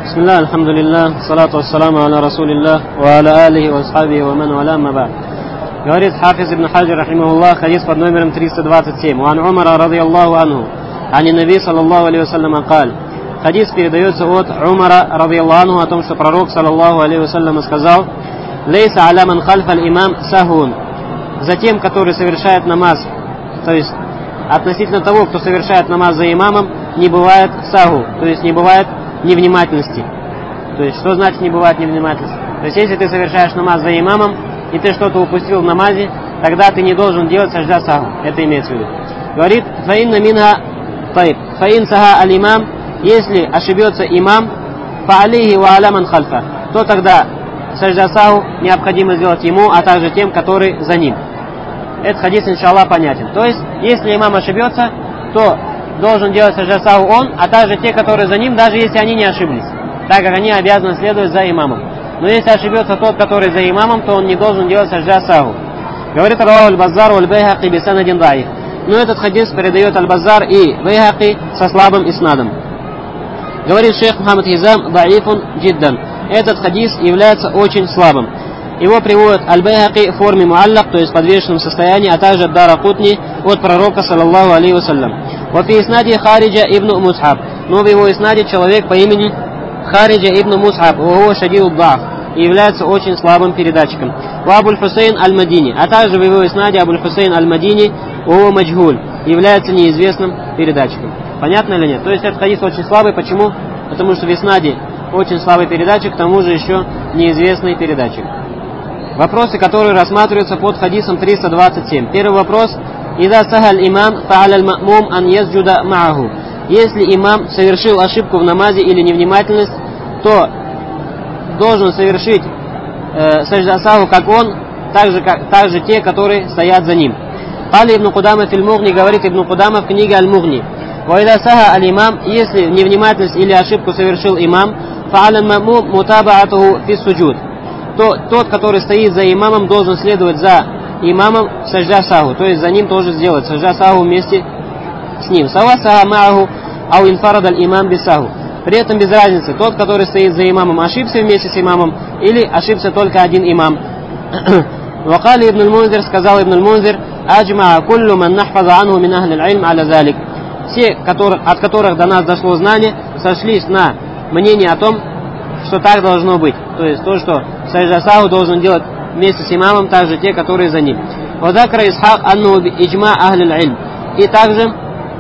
Бисмилlah, алхамдулиллах, салату вассаламу аля расулиллах, ва аля алихи ва асхабихи ва ман валя ма ба'д. Говорит Хафиз ибн Хаджар, рахимахуллах, хадис под номером 327. Ван Умара, радийаллаху анху, ани наби, саллаллаху алейхи вассалям, каль. Хадис передается от Умара, радийаллаху анху, о том, что пророк, саллаллаху алейхи вассалям, сказал: лейса аля ман хальфа аль-имам сахун. За тем, который совершает намаз, то есть относительно того, кто совершает намаз за имамом, не бывает саху, то есть не бывает невнимательности. То есть, что значит не бывает невнимательности? То есть, если ты совершаешь намаз за имамом, и ты что-то упустил в намазе, тогда ты не должен делать сажда саху. Это имеется в виду. Говорит, фаинна минха тайб. Фаин саха аль-имам, если ошибется имам, фа алейхи ва аля ман хальфа, то тогда сажда саху необходимо сделать ему, а также тем, которые за ним. Этот хадис, иншаллах, понятен. То есть, если имам ошибется, то должен делать сажда саху он, а также те, которые за ним, даже если они не ошиблись, так как они обязаны следовать за имамом. Но если ошибется тот, который за имамом, то он не должен делать сажда саху. Говорит раваху аль-Баззар валь-Байхаки бисанадин даиф. Но этот хадис передает аль-Баззар и Байхаки со слабым иснадом. Говорит шейх Мухаммад Хизам: даифун джиддан. Этот хадис является очень слабым. Его приводят аль-Байхаки в форме муаллак, то есть в подвешенном состоянии, а также Даракутни от пророка, саллаллаху алейхи вассалям. Во фи иснади Хариджа ибн Мусхаб. Но в его иснаде человек по имени Хариджа ибн Мусхаб, его шадил даф, и является очень слабым передатчиком. Ва Абуль-Хусейн аль-Мадини, а также в его иснаде Абуль-Хусейн аль-Мадини, его маджгуль, является неизвестным передатчиком. Понятно или нет? То есть этот хадис очень слабый. Почему? Потому что в иснаде очень слабый передатчик, к тому же еще неизвестный передатчик. Вопросы, которые рассматриваются под хадисом 327. Первый вопрос. «Ида сахаль имам фа'аля аль-ма'мум ан язджуда ма'аху». Если имам совершил ошибку в намазе или невнимательность, то должен совершить сажда саху, как он, также те, которые стоят за ним. Кали ибн Кудама фил Мугни, говорит ибн Кудама в книге Аль-Мугни. «Ва ида саха аль-имам», если невнимательность или ошибку совершил имам, фа'аля аль-ма'мум мутаба'атуху фис суджуд, то тот, который стоит за имамом, должен следовать за имамом сажда саху, то есть за ним тоже сделать сажда саху вместе с ним. Сава саха ма'аху ау инфарад аль-имам бисаху. При этом без разницы, тот, который стоит за имамом, ошибся вместе с имамом или ошибся только один имам. Вакали ибн аль-Мунзир, сказал ибн аль-Мунзир: аджма куллу ман нахфаза анху мин ахли аль-илм аля залик. Все, от которых до нас дошло знание, сошлись на мнение о том, что так должно быть. То есть то, что сажда саху должен делать вместе с имамом, также те, которые за ним. Вадакра Исхак анну иджма ахли аль-илм. И также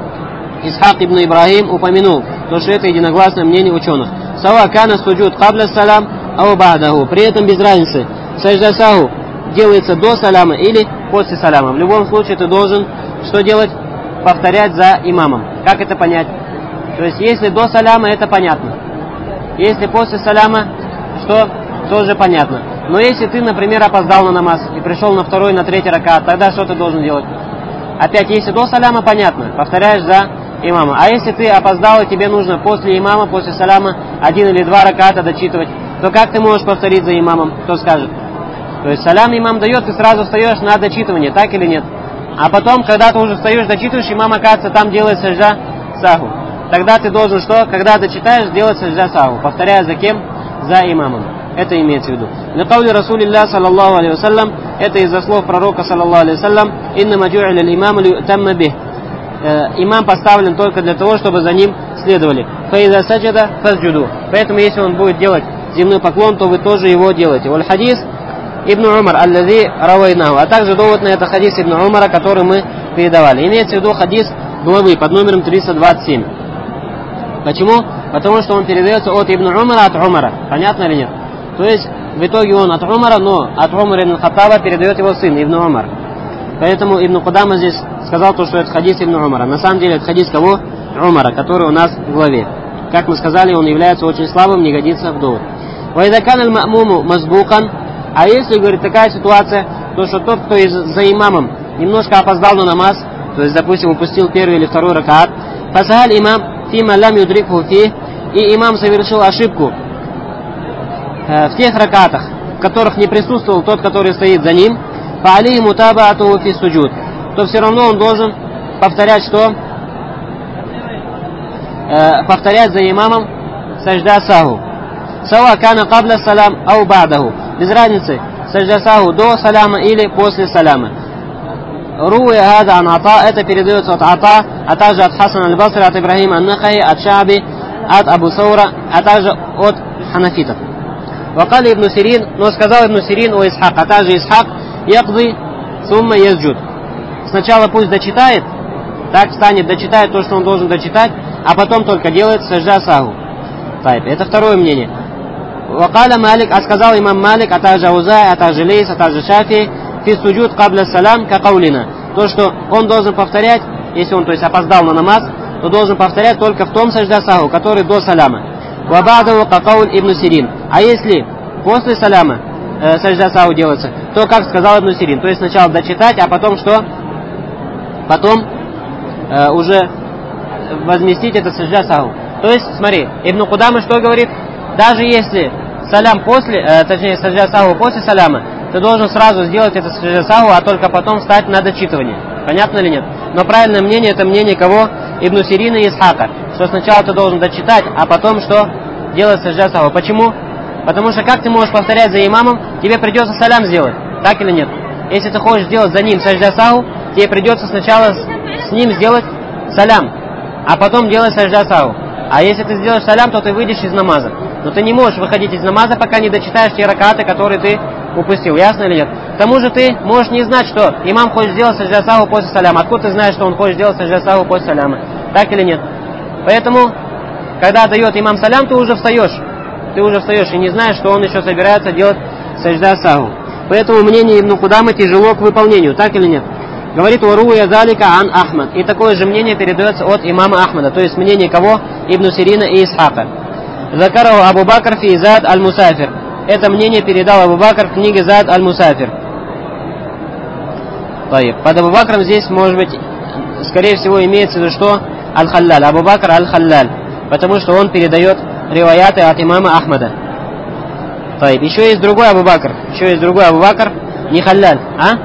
Исхак ибн Ибрахим упомянул, то, что это единогласное мнение ученых. Сава кана суджуд кабля салам ау ба'даху. При этом без разницы, сажда саху делается до салама или после салама. В любом случае ты должен что делать? Повторять за имамом. Как это понять? То есть если до салама, это понятно. Если после салама, что? Тоже понятно. Но если ты, например, опоздал на намаз и пришел на второй, на третий ракат, тогда что ты должен делать? Опять, если до салама, понятно, повторяешь за имама. А если ты опоздал и тебе нужно после имама, после салама 1 или 2 раката дочитывать, то как ты можешь повторить за имамом? Кто скажет? То есть салям имам дает, ты сразу встаешь на дочитывание, так или нет? А потом, когда ты уже встаешь, дочитываешь, имам, оказывается, там делает сажда саху. Тогда ты должен что? Когда дочитаешь, делать сажда саху, повторяя за кем? За имамом. Это имеется в виду. Ликаули Расулилля, саллаллаху алейхи вассалям, это из-за слов пророка, саллаллаху алейхи вассалям, инна маджу'иля аль-имаму ли'тамма бих. Имам поставлен только для того, чтобы за ним следовали. Фаиза саджада фасджуду. Поэтому, если он будет делать земной поклон, то вы тоже его делаете. Валь хадис Ибн Умар аллази равайнаху. А также довод на это хадис Ибн Умара, который мы передавали. Имеется в виду хадис главы под номером 327. Почему? Потому что он передается от Ибн Умара от Умара. Понятно или нет? То есть в итоге он от Умара, но от Умара ибн Хаттаба передает его сын Ибн Умар. Поэтому Ибн Кудама здесь сказал то, что это хадис Ибн Умара. На самом деле это хадис кого? Умара, который у нас в главе. Как мы сказали, он является очень слабым, не годится в довод. Вайдакан аль-ма'муму мазбукан. А если, говорит, такая ситуация, то что тот, кто за имамом немножко опоздал на намаз, то есть, допустим, упустил первый или второй ракаат, фасахаль имам фима лам юдрикху фи, и имам совершил ошибку в тех ракатах, в которых не присутствовал тот, который стоит за ним, фа'али мутабаатуху фи суджуд, то все равно он должен повторять что? Повторять за имамом сажда саху. Сава кана кабля салам ау ба'даху. Без разницы, сажда саху до саляма или после саляма. Руя гада ан Ата, это передается от Ата, а также от Хасан аль-Басри, от Ибрахима ан-Нахаи, от Шааби, от Абу Саура, а также от ханафитов. Вакали ибн Сирин, но сказал ибн Сирин у Исхак, а также Исхак, якды сумма ясджуд. Сначала пусть дочитает, так встанет, дочитает то, что он должен дочитать, а потом только делает сажда саху. Это второе мнение. Вакаля Малик, а сказал имам Малик, а также Аузай, а также Лейс, а также Шафи, фи суджуд кабля салям ка каулина. То, что он должен повторять, если он, то есть, опоздал на намаз, то должен повторять только в том сажда саху, который до саляма. Вабадаву ка кауль ибн Сирин. А если после саляма сажда саху делается, то как сказал ибн Сирин. То есть сначала дочитать, а потом что? Потом уже возместить это сажда саху. То есть, смотри, Ибн Кудама что говорит? Даже если салям после, точнее сажда саху после саляма, ты должен сразу сделать это сажда саху, а только потом встать на дочитывание. Понятно или нет? Но правильное мнение, это мнение кого? Ибн Сирина и Исхака. Что сначала ты должен дочитать, а потом что? Делать сажда саху. Почему? Потому что как ты можешь повторять за имамом, тебе придется салям сделать. Так или нет? Если ты хочешь сделать за ним сажда саху, тебе придется сначала с ним сделать салям, а потом делать сажда саху. А если ты сделаешь салям, то ты выйдешь из намаза. Но ты не можешь выходить из намаза, пока не дочитаешь те ракаты, которые ты упустил. Ясно или нет? К тому же ты можешь не знать, что имам хочет сделать сажда саху после саляма. Откуда ты знаешь, что он хочет сделать сажда саху после саляма? Так или нет? Поэтому, когда дает имам салям, ты уже встаешь. Ты уже встаешь и не знаешь, что он еще собирается делать сажда саху. Поэтому мнение Ибн Кудама тяжело к выполнению. Так или нет? Говорит Уруя залика ан Ахмад. И такое же мнение передается от имама Ахмада. То есть мнение кого? Ибн Сирина и Исхака. Закарау Абу Бакр фи Зад аль-Мусафир. Это мнение передал Абу Бакр в книге Зад аль-Мусафир. Под Абу Бакром здесь, может быть, скорее всего, имеется в виду что? Аль-Халлаль. Абу Бакр аль-Халлаль. Потому что он передает риваяты от имама Ахмада. Еще есть другой Абу Бакр. Еще есть другой Абу Бакр. Не Халлаль.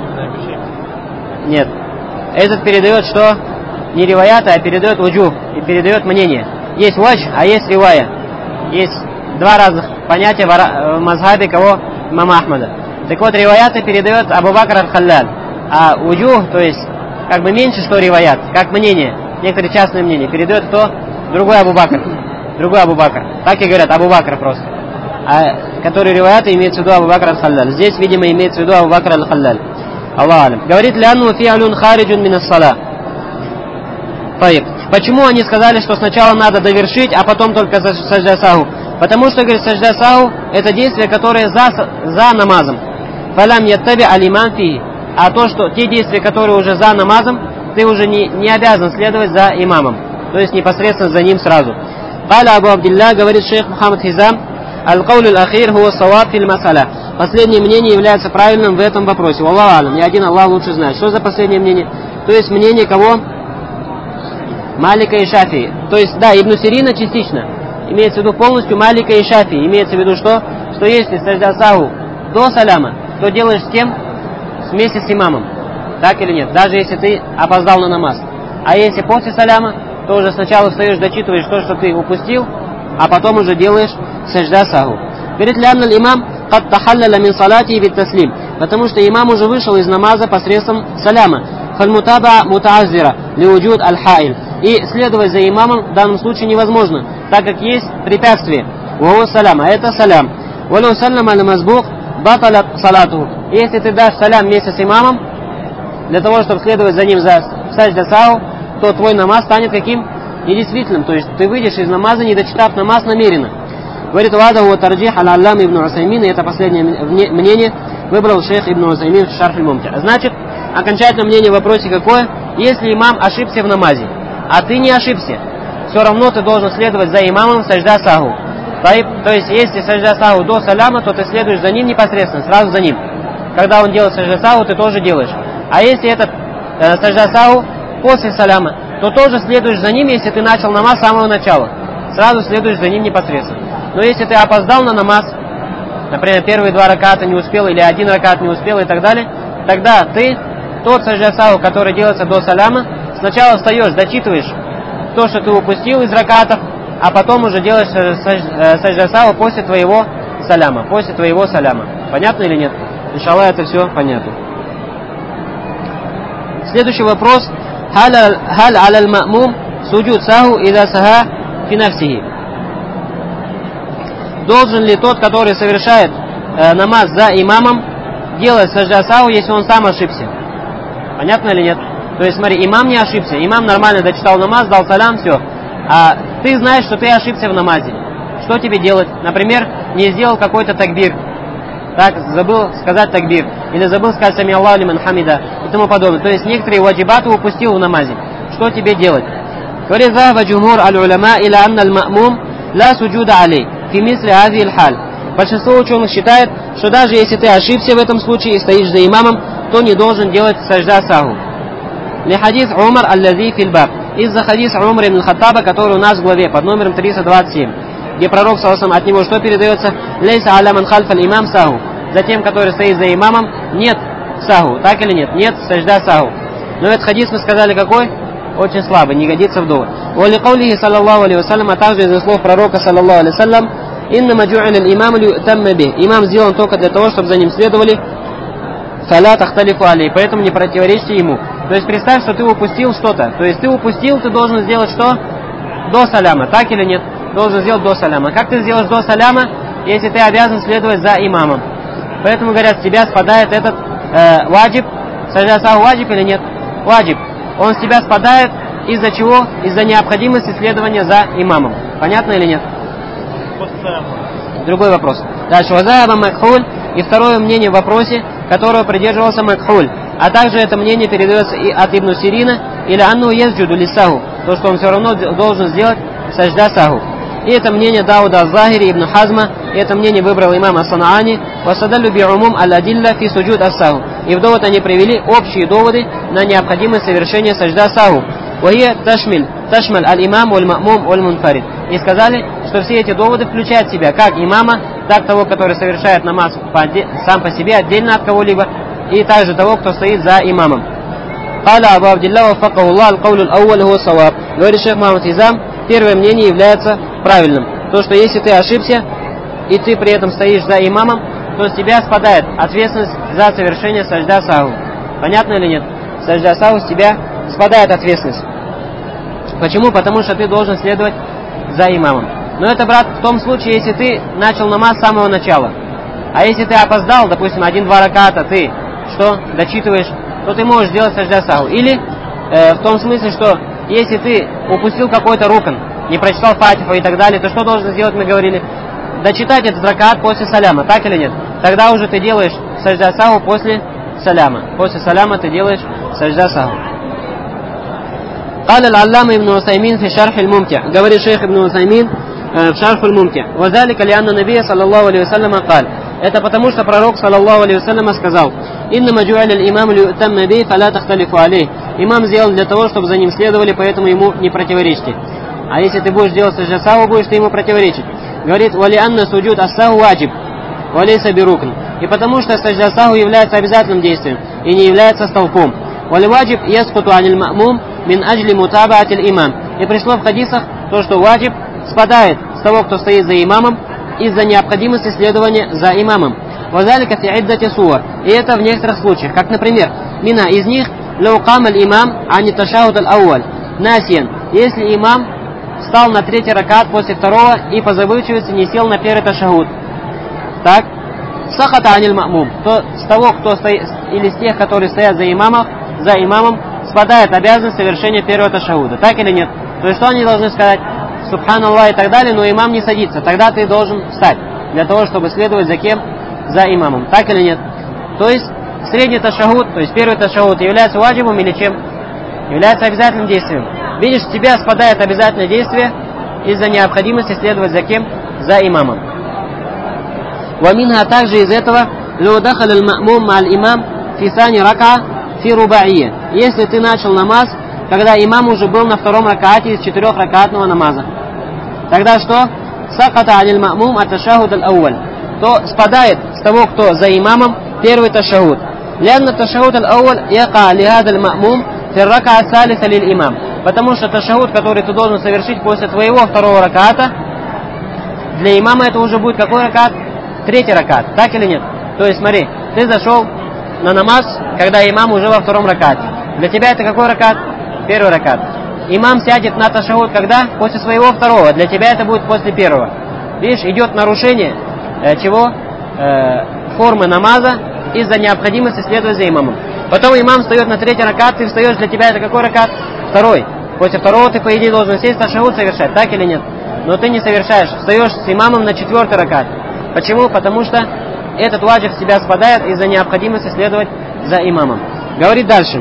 Нет. Этот передает что? Не риваяты, а передает уджух. И передает мнение. Есть вадж, а есть ривая. Есть два разных понятия в мазхабе кого? Имама Ахмада. Так вот, риваяты передает Абу Бакр аль-Халлаль. А уджух, то есть, как бы меньше, что риваят, как мнение, некоторые частные мнения, передает кто? Другой Абу Бакр. Другой Абу Бакр. Так и говорят, Абу Бакр просто. А который риваяты имеется в виду Абу Бакр аль-Халлаль. Здесь, видимо, имеется в виду Абу Бакр аль-Халлаль. Аллах алям. Говорит, лянну фиалюн хариджун минас-сала. Почему они сказали, что сначала надо довершить, а потом только сажда саху? Потому что, говорит, сажда саху это действие, которое за намазом. Фалям яттаби алиман фи. А то, что те действия, которые уже за намазом, ты уже не обязан следовать за имамом. То есть непосредственно за ним сразу. Каля Абу Абдилля, говорит шейх Мухаммад Хизам, аль-каулю аль-ахир хуа саваб фил масаля. Последнее мнение является правильным в этом вопросе. Аллаху алям. Ни один Аллах лучше знает. Что за последнее мнение? То есть мнение кого? Малика и Шафии. То есть, да, Ибн Сирина частично. Имеется в виду полностью Малика и Шафии. Имеется в виду что? Что если сажда саху до саляма, то делаешь с кем? Вместе с имамом. Так или нет? Даже если ты опоздал на намаз. А если после саляма, то уже сначала встаешь, дочитываешь то, что ты упустил, а потом уже делаешь сажда саху. Говорит, лянна имам кад тахалляля мин салати бит таслим. Потому что имам уже вышел из намаза посредством саляма. Фальмутаба мутааззира лиуджуд аль-хаиль. И следовать за имамом в данном случае невозможно, так как есть препятствие. Уау салям, а это салям. Валу салям аль-мазбух баталят салатуху. Если ты дашь салям вместе с имамом, для того, чтобы следовать за ним за сажда саху, то твой намаз станет каким? Недействительным. То есть ты выйдешь из намаза, не дочитав намаз намеренно. Говорит, вада хуа тарджих аль-аллам ибн Усаймин, и это последнее мнение выбрал шейх ибн Усаймин в Шарх аль-Мумти. Значит, окончательное мнение в вопросе какое? Если имам ошибся в намазе, а ты не ошибся, все равно ты должен следовать за имамом сажда саху. То есть, если сажда саху до саляма, то ты следуешь за ним непосредственно, сразу за ним. Когда он делает сажда саху, ты тоже делаешь. А если этот сажда саху после саляма, то тоже следуешь за ним, если ты начал намаз с самого начала. Сразу следуешь за ним непосредственно. Но если ты опоздал на намаз, например, первые два раката не успел, или один ракат не успел и так далее, тогда ты тот сажда саху, который делается до саляма, сначала встаешь, дочитываешь то, что ты упустил из ракатов, а потом уже делаешь сажда саху после твоего саляма. После твоего саляма. Понятно или нет? Иншаллах, это все понятно. Следующий вопрос. Халь аляль ма'мум суджуд саху ида саха фи нафсихи. Должен ли тот, который совершает намаз за имамом, делать сажда саху, если он сам ошибся? Понятно или нет? То есть, смотри, имам не ошибся. Имам нормально дочитал намаз, дал салям, все. А ты знаешь, что ты ошибся в намазе. Что тебе делать? Например, не сделал какой-то такбир. Так, забыл сказать такбир. Или забыл сказать сами Аллаху лиман хамида и тому подобное. То есть, некоторые ваджибаты упустил в намазе. Что тебе делать? Говорит, захва джумхур аль-уляма иля анна аль-ма'мум ла суджуда алей фи мисли хази аль-халь. Большинство ученых считает, что даже если ты ошибся в этом случае и стоишь за имамом, то не должен делать сажда саху. Ли хадис Умар аль-лази фильбаб. Из-за хадиса Умар ибн Хаттаба, который у нас в главе под номером 327, где пророк саллаллаху от него что передается? Лейса аля ман хальфа аль-имам саху. За тем, который стоит за имамом, нет саху. Так или нет? Нет сажда саху. Но этот хадис мы сказали какой? Очень слабый, не годится в довод. Вали каулихи саллаллаху алейхи вассалям, а также из слов пророка саллаллаху алейхи вассалям, иннама джу'иля аль-имам ли'тамма бих. Имам сделан только для того, чтобы за ним следовали. Фаля тахталифу алей. Поэтому не противоречьте ему. То есть представь, что ты упустил что-то. То есть ты упустил, ты должен сделать что? До саляма. Так или нет? Должен сделать до саляма. Как ты сделаешь до саляма, если ты обязан следовать за имамом? Поэтому говорят, с тебя спадает этот ваджиб. Сажда саху ваджиб или нет? Ваджиб. Он с тебя спадает из-за чего? Из-за необходимости следования за имамом. Понятно или нет? Другой вопрос. Дальше. Вазаба Макхуль. И второе мнение в вопросе, которого придерживался Макхуль. А также это мнение передается и от Ибн Сирина, или анну езджуду лисаху, то, что он все равно должен сделать сажда саху. И это мнение Дауда Аз-Захири, Ибн Хазма, и это мнение выбрал имам Ас-Санаани, васадаллю би'умум аль-адилля фи суджуд ас-саху. И в довод они привели общие доводы на необходимость совершения сажда саху. Вахия ташмаль аль-имам валь-ма'мум валь-мунфарид. И сказали, что все эти доводы включают в себя как имама, так того, который совершает намаз сам по себе, отдельно от кого-либо, и также того, кто стоит за имамом. Каля Абу Абдилла вафакаху Аллах аль-каулю аль-ауваль хуа саваб. Говорит шейх Мухаммад Изам, первое мнение является правильным. То, что если ты ошибся, и ты при этом стоишь за имамом, то с тебя спадает ответственность за совершение сажда саху. Понятно или нет? Сажда саху, с тебя спадает ответственность. Почему? Потому что ты должен следовать за имамом. Но это, брат, в том случае, если ты начал намаз с самого начала. А если ты опоздал, допустим, 1-2 раката, ты что, дочитываешь, то ты можешь сделать сажда саху. Или в том смысле, что если ты упустил какой-то рукн, не прочитал фатиху и так далее, то что должен сделать, мы говорили? Дочитать этот ракат после саляма, так или нет? Тогда уже ты делаешь сажда саху после саляма. После саляма ты делаешь сажда саху. قال العلامة ابن عثيمين في شرح الممتع. говорит шейх ибн Усаймин в шарх аль-мумтя. وذلك لأن النبي صلى الله عليه وسلم قال. Это потому, что пророк саллаллаху алейхи вассалям сказал: «Иннама джу'иля аль-имам ли'утамма бихи фаля тахталифу алейхи». Имам сделал для того, чтобы за ним следовали, поэтому ему не противоречьте. А если ты будешь делать сажда саху, будешь ты ему противоречить. Говорит: «Вали анна суджуд ас-саху ваджиб, валейса бирукн». И потому что сажда саху является обязательным действием и не является столпом. «Вали ваджиб яскуту аниль ма'мум мин аджли мутабаатиль имам». И пришло в хадисах то, что ваджиб спадает с того, кто стоит за имамом, из-за необходимости следования за имамом. Вазалика фи иддати сувар. И это в некоторых случаях. Как, например, мина из них лау кама аль-имам ани ташахуд аль-ауаль насиян. Если имам встал на третий ракат после второго и по забывчивости не сел на первый ташахуд. Так? Сахата аниль ма'мум. То с того, кто стоит, или с тех, которые стоят за имамом, спадает обязанность совершения первого ташахуда. Так или нет? То есть что они должны сказать? Субханаллах и так далее, но имам не садится. Тогда ты должен встать для того, чтобы следовать за кем? За имамом. Так или нет? То есть средний ташахуд, то есть первый ташахуд является ваджибом или чем? Является обязательным действием. Видишь, с тебя спадает обязательное действие из-за необходимости следовать за кем? За имамом. Ваминха также из этого ло дахал аль-ма'мум аль-имам фи сани рака фи рубаия. Если ты начал намаз, когда имам уже был на втором ракате из 4-ракатного намаза. Тогда что? Саката аниль ма'мум ат-ташахуд аль-ауаль. То спадает с того, кто за имамом, первый ташахуд. Лянна ташахуд аль-ауаль яка лихад аль-ма'мум фи рака салиса лиль имам. Потому что ташахуд, который ты должен совершить после твоего второго раката, для имама это уже будет какой ракат? Третий ракат, так или нет? То есть смотри, ты зашел на намаз, когда имам уже во втором ракате. Для тебя это какой ракат? Первый ракат. Имам сядет на ташахуд когда? После своего второго. Для тебя это будет после первого. Видишь, идет нарушение чего? Формы намаза из-за необходимости следовать за имамом. Потом имам встает на третий ракат, ты встаешь, для тебя это какой ракат? Второй. После второго ты, по идее, должен сесть ташахуд совершать, так или нет? Но ты не совершаешь, встаешь с имамом на четвертый ракат. Почему? Потому что этот ваджиб с тебя спадает из-за необходимости следовать за имамом. Говорит дальше.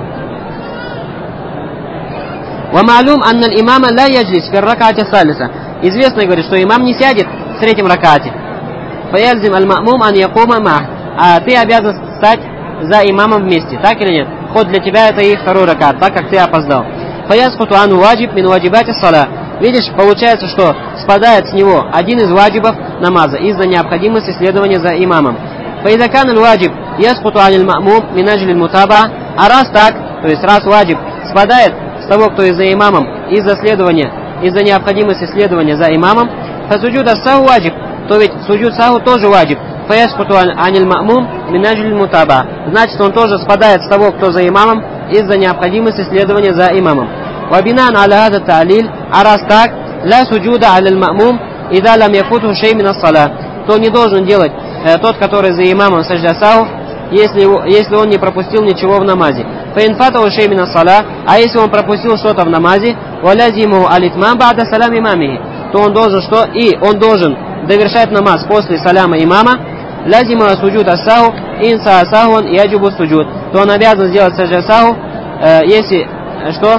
وَمَعْلُومْ أَنَّ الْإِمَامَ لَا يَجْلِسْ فِي الرَّكْعَةِ الثَّالِثَةِ. Известно, говорит, что имам не сядет в третьем ракате. فَيَلْزِمْ الْمَأْمُومْ أَنْ يَقُومَ مَعَهُ. А ты обязан стать за имамом вместе, так или нет? Хоть для тебя это и второй ракат, так как ты опоздал. فَيَسْقُطُ عَنْهُ وَاجِبْ مِنْ وَاجِبَاتِ الصَّلَاةِ. Видишь, получается, что спадает с него один из ваджибов намаза из-за необходимости следования за имамом. فَإِذَا كَانَ الْوَاجِبْ يَسْقُطُ عَنِ الْمَأْمُومِ مِنْ أَجْلِ الْمُتَابَعَةِ. А раз так, то есть раз ваджиб спадает с того, кто из-за имамом, из-за необходимости следования за имамом, فَسُجُودَ السَّهْوِ ваджиб, то ведь суджуд саху тоже ваджиб. فَيَسْقُطُ عَنِ الْمَأْمُومِ مِنْ أَجْلِ الْمُتَابَعَةِ. Значит, он тоже спадает с того, кто за имамом, из-за необходимости следования за имамом. وَبِنَاءً عَلَى هَذَا التَّعْلِيلِ. А раз так, لا سجود على المأموم إذا لم يفوته شيء من الصلاة. То не должен делать тот, который за имамом сажда саху, если он не пропустил ничего в намазе. فَإِنْ فَاتَهُ شَيْءٌ مِنَ الصَّلَاةِ. А если он пропустил что-то в намазе, وَلَزِمُهُ الْإِتْمَامُ بَعْدَ سَلَامِ إِمَامِهِ. То он должен что? И он должен довершать намаз после саляма имама. لَزِمُهُ سُجُودَ السَّهْوِ إِنْ سَهَا سَهْوًا يَجِبُ السُّجُودُ. То он обязан сделать сажда саху, если что?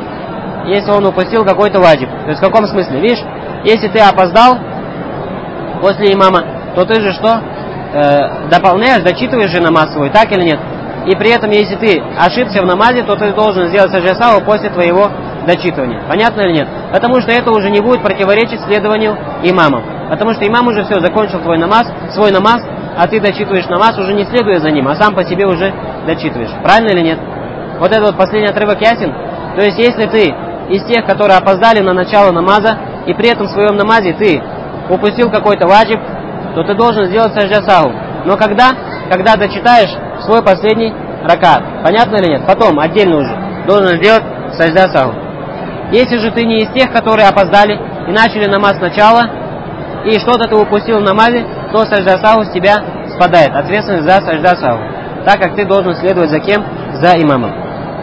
Если он упустил какой-то ваджиб. То есть в каком смысле? Видишь, если ты опоздал после имама, то ты же что? Дополняешь, дочитываешь же намаз свой, так или нет? И при этом, если ты ошибся в намазе, то ты должен сделать сажда саху после твоего дочитывания. Понятно или нет? Потому что это уже не будет противоречить следованию имамам. Потому что имам уже все, закончил свой намаз, а ты дочитываешь намаз, уже не следуя за ним, а сам по себе уже дочитываешь. Правильно или нет? Вот этот вот последний отрывок ясен? То есть, если ты из тех, которые опоздали на начало намаза, и при этом в своем намазе ты упустил какой-то ваджиб, то ты должен сделать сажда саху. Но когда дочитаешь свой последний ракат. Понятно или нет? Потом, отдельно уже, должен сделать сажда саху. Если же ты не из тех, которые опоздали и начали намаз сначала, и что-то ты упустил в намазе, то сажда саху с тебя спадает. Ответственность за сажда саху. Так как ты должен следовать за кем? За имамом.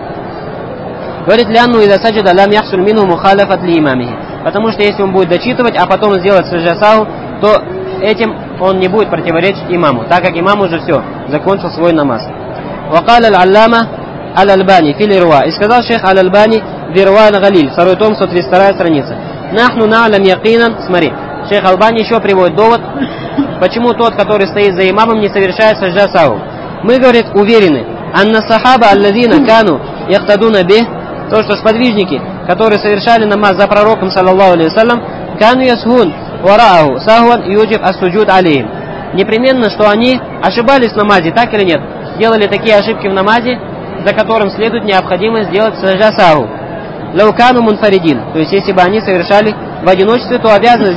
Говорит, лянну ида саджада лям яхсуль минху мухалафат ли имамихи. Потому что если он будет дочитывать, а потом сделать сажда саху, то этим он не будет противоречить имаму, так как имам уже все, закончил свой намаз. Вакал аль-аллама аль-Альбани фил ирва. И сказал шейх аль-Альбани в ирва аль-Галиль, второй том, 132 страница. Нахну на'лам якинан. Смотри, шейх Албани еще приводит довод, почему тот, который стоит за имамом, не совершает сажда саху. Мы, говорит, уверены, анна сахаба аллазина кану яхтадуна бих, то, что сподвижники, которые совершали намаз за пророком, саллаллаху алейхи вассалям, кану ясхун варааху сахуан юджиб ас-суджуд алейхим. Непременно, что они ошибались в намазе, так или нет? Делали такие ошибки в намазе, за которым следует необходимость сделать сажда саху. Лаукану мунфаридин, то есть если бы они совершали в одиночестве, то обязаны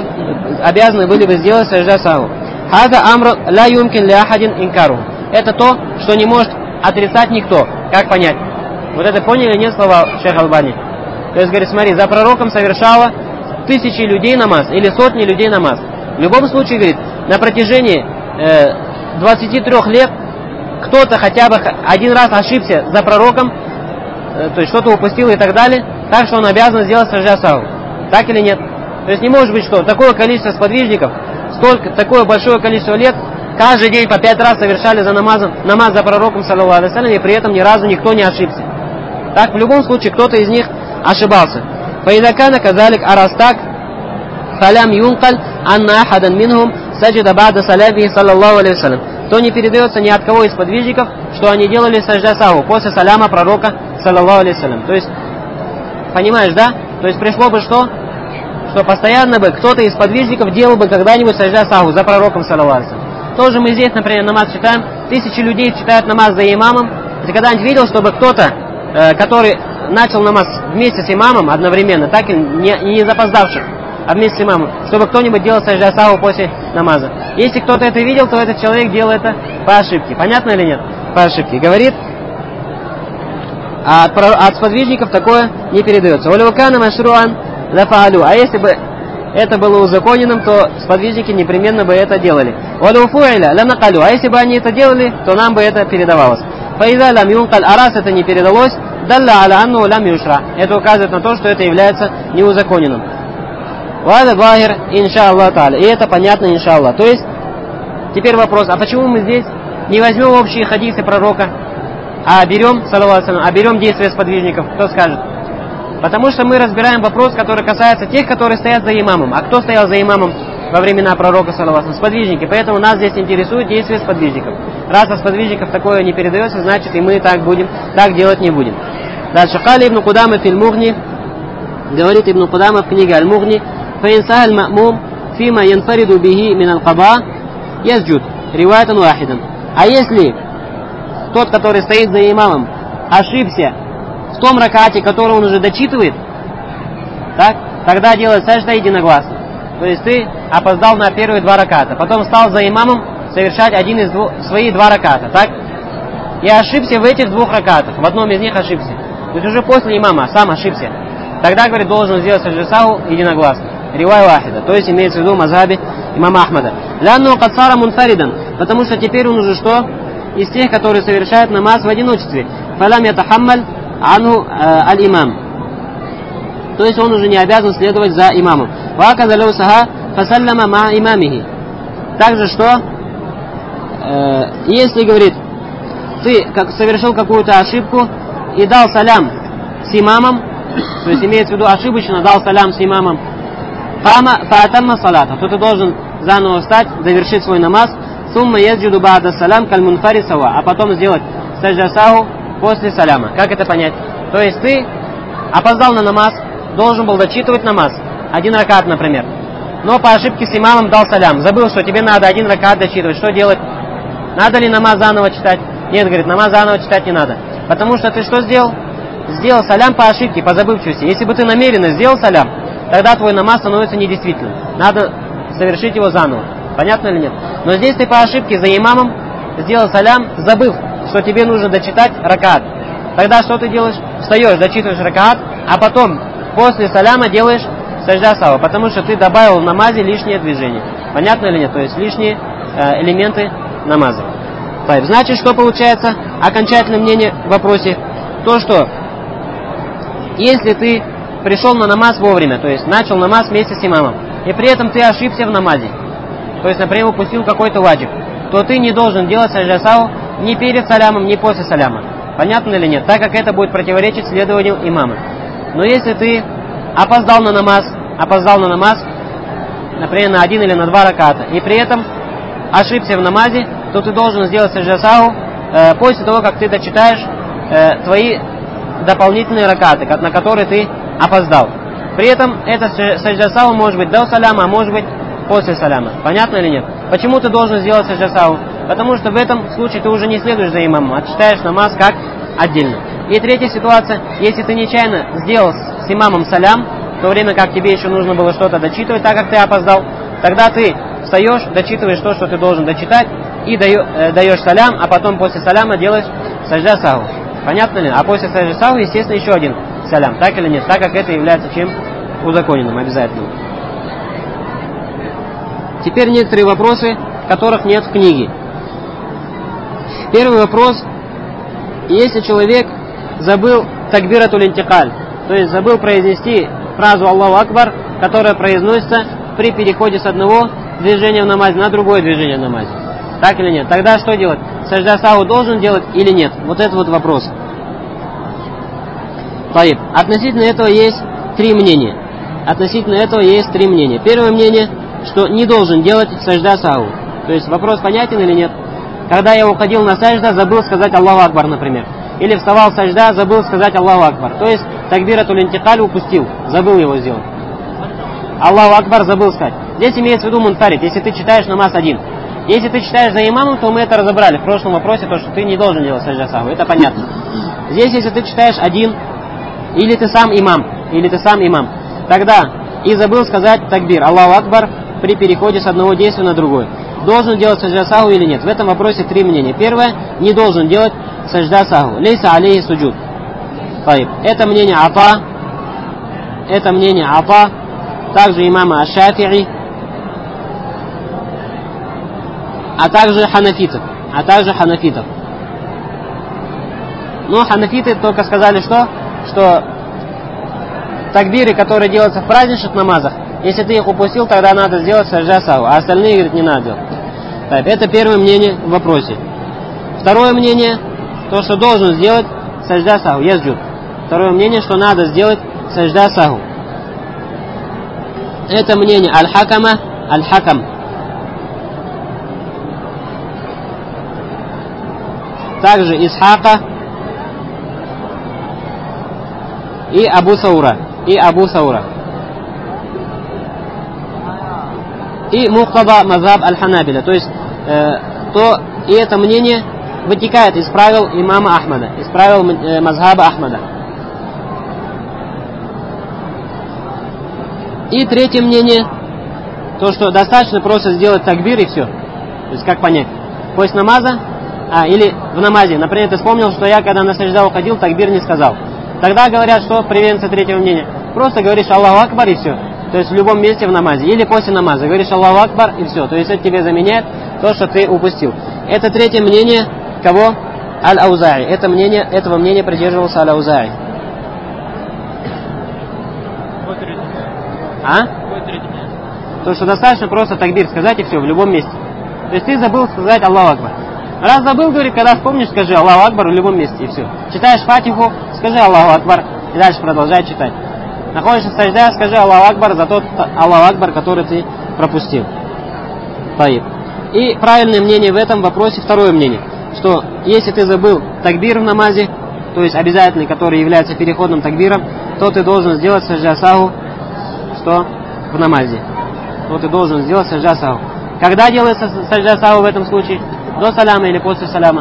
были бы сделать сажда саху. Хаза амру ла юмкин ля ахадин инкару. Это то, что не может отрицать никто. Как понять? Вот это поняли, нет, слова шейх Албани? То есть, говорит, смотри, за пророком совершало тысячи людей намаз или сотни людей намаз. В любом случае, говорит, на протяжении 23 лет кто-то хотя бы один раз ошибся за пророком, то есть что-то упустил и так далее, так что он обязан сделать сажда саху. Так или нет? То есть не может быть, что такое количество сподвижников, такое большое количество лет, каждый день по 5 раз совершали намаз за пророком, саллаллаху алейхи вассалям, и при этом ни разу никто не ошибся. Так, в любом случае, кто-то из них ошибался. Фаидакана казалик, а раз так, фалям юнкаль анна ахадан минхум саджида бада салями саллаллаху алейхи вассалям. То не передается ни от кого из подвижников, что они делали сажда саху после саляма пророка, саллаллаху алейхи вассалям. То есть, понимаешь, да? То есть пришло бы что? Что постоянно бы кто-то из подвижников делал бы когда-нибудь сажда саху за пророком, саллаллаху алейхи вассалям. Тоже мы здесь, например, намаз читаем, тысячи людей читают намаз за имамом. Ты когда-нибудь видел, чтобы кто-то, который начал намаз вместе с имамом одновременно, так и не запоздавших, а вместе с имамом, чтобы кто-нибудь делал сажда саху после намаза. Если кто-то это видел, то этот человек делал это по ошибке. Понятно или нет? По ошибке. Говорит, от сподвижников такое не передается. А если бы это было узаконенным, то сподвижники непременно бы это делали. А если бы они это делали, то нам бы это передавалось. А раз это не передалось, это указывает на то, что это является неузаконенным. И это понятно, иншаллах. То есть, теперь вопрос, а почему мы здесь не возьмем общие хадисы пророка, а берем действия сподвижников? Кто скажет? Потому что мы разбираем вопрос, который касается тех, которые стоят за имамом. А кто стоял за имамом во времена пророка, саллаллаху алейхи ва саллям? Сподвижники. Поэтому нас здесь интересует действие сподвижников. Раз от сподвижников такое не передается, значит и мы так делать не будем. Дальше. Кали ибн Кудама фил Мугни. Говорит ибн Кудама в книге Аль-Мугни. Фаинсахаль ма'мум фима янфариду бихи мин аль-каба язджуд. Ривайтан вахидан. А если тот, который стоит за имамом, ошибся в том ракате, который он уже дочитывает, так, тогда делает сажда единогласно. То есть ты опоздал на первые 2 раката, потом стал за имамом совершать один из свои 2 раката, так? И ошибся в этих 2 ракатах, в одном из них ошибся. То есть уже после имама сам ошибся. Тогда, говорит, должен сделать сажда саху единогласно. Ривай вахида. То есть имеется в виду мазхаби имама Ахмада. Лянну кадсара мунфаридан. Потому что теперь он уже что? Из тех, которые совершают намаз в одиночестве. Фалам ятахаммаль ану аль-имам. То есть он уже не обязан следовать за имамом. Ваказалю саха фасаллама ма имамихи. Также что? Если, говорит, ты совершил какую-то ошибку и дал салям с имамом, то есть имеется в виду ошибочно дал салям с имамом, фаатамма салата, то ты должен заново встать, завершить свой намаз, сумма яджуду ба'да салям каль мунфари сава, а потом сделать сажда саху после саляма. Как это понять? То есть ты опоздал на намаз, должен был дочитывать намаз, 1 ракат, например, но по ошибке с имамом дал салям, забыл, что тебе надо 1 ракат дочитывать, что делать? Надо ли намаз заново читать? Нет, говорит, намаз заново читать не надо, потому что ты что сделал? Сделал салям по ошибке, по забывчивости. Если бы ты намеренно сделал салям, тогда твой намаз становится недействительным, надо совершить его заново. Понятно или нет? Но здесь ты по ошибке за имамом сделал салям, забыв, что тебе нужно дочитать ракат. Тогда что ты делаешь? Встаешь, дочитываешь ракат, а потом после саляма делаешь сажда саху, потому что ты добавил в намазе лишнее движение. Понятно или нет? То есть лишние элементы намаза. Значит, что получается? Окончательное мнение в вопросе. То, что если ты пришел на намаз вовремя, то есть начал намаз вместе с имамом, и при этом ты ошибся в намазе, то есть, например, упустил какой-то ваджиб, то ты не должен делать сажда саху ни перед салямом, ни после саляма. Понятно или нет? Так как это будет противоречить следованию имама. Но если ты опоздал на намаз, например, на 1 или на 2 раката, и при этом ошибся в намазе, то ты должен сделать сажда саху после того, как ты дочитаешь твои дополнительные ракаты, на которые ты опоздал. При этом это сажда саху может быть до саляма, а может быть после саляма. Понятно или нет? Почему ты должен сделать сажда саху? Потому что в этом случае ты уже не следуешь за имамом, а читаешь намаз как отдельно. И третья ситуация, если ты нечаянно сделал с имамом салям, в то время как тебе еще нужно было что-то дочитывать, так как ты опоздал, тогда ты встаешь, дочитываешь то, что ты должен дочитать, и даешь салям, а потом после саляма делаешь сажда саху. Понятно ли? А после сажда саху, естественно, еще 1 салям. Так или нет? Так как это является чем? Узаконенным обязательно. Теперь некоторые вопросы, которых нет в книге. Первый вопрос. Если человек забыл такбиратуль интикаль, то есть забыл произнести фразу Аллаху Акбар, которая произносится при переходе с одного движения в намазе на другое движение в намазе. Так или нет? Тогда что делать? Сажда саху должен делать или нет? Вот это вот вопрос. Относительно этого есть 3 мнения. Первое мнение, что не должен делать сажда саху. То есть вопрос понятен или нет? Когда я уходил на сажда, забыл сказать Аллаху Акбар, например. Или вставал в сажда, забыл сказать Аллаху Акбар. То есть такбиратуль интикаль упустил, забыл его сделать. Аллаху Акбар забыл сказать. Здесь имеется в виду мунфарид, если ты читаешь намаз один. Если ты читаешь за имамом, то мы это разобрали в прошлом вопросе, то что ты не должен делать сажда саху. Это понятно. Здесь, если ты читаешь один, или ты сам имам, тогда и забыл сказать такбир, Аллаху Акбар, при переходе с одного действия на другое. Должен делать сажда саху или нет? В этом вопросе три мнения. Первое, не должен делать сажда саху. Лейса алейхи суджуд. Это мнение Ата, также имама Аш-Шафи'и, а также ханафитов. Но ханафиты только сказали, что такбиры, которые делаются в праздничных намазах, если ты их упустил, тогда надо сделать сажда саху, а остальные, говорит, не надо делать. Это первое мнение в вопросе. Второе мнение, то, что должен сделать сажда саху, ясджуд. Второе мнение, что надо сделать сажда саху. Это мнение аль-Хакам. Также Исхака и Абу Саура. И Мухтаба мазхаб аль-Ханабиля. То есть, и это мнение вытекает из правил имама Ахмада, из правил мазхаба Ахмада. И третье мнение, то, что достаточно просто сделать такбир и все. То есть, как понять? После намаза, или в намазе, например, ты вспомнил, что я, когда на сажда уходил, такбир не сказал. Тогда говорят, что приверженцы третьего мнения. Просто говоришь Аллаху Акбар и все. То есть в любом месте в намазе. Или после намаза говоришь Аллаху Акбар и все. То есть это тебе заменяет то, что ты упустил. Это третье мнение кого? Аль-Аузаи. Этого мнения придерживался Аль-Аузаи. То, что достаточно просто такбир сказать и все, в любом месте. То есть ты забыл сказать Аллаху Акбар. Раз забыл, говорит, когда вспомнишь, скажи Аллаху Акбар в любом месте и все. Читаешь Фатиху, скажи Аллаху Акбар и дальше продолжай читать. Находишься в сажда, скажи Аллаху Акбар за тот Аллаху Акбар, который ты пропустил. И правильное мнение в этом вопросе, второе мнение, что если ты забыл такбир в намазе, то есть обязательный, который является переходным такбиром, то ты должен сделать сажда саху, что в намазе. Когда делается сажда саху в этом случае? До саляма или после саляма?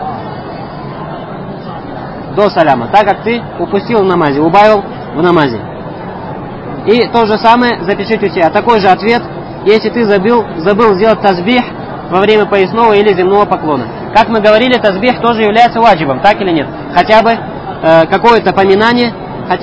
До саляма, так как ты упустил в намазе, убавил в намазе. И то же самое, запишите у себя, такой же ответ, если ты забыл сделать тазбих во время поясного или земного поклона. Как мы говорили, тазбих тоже является ваджибом, так или нет? Хотя бы какое-то поминание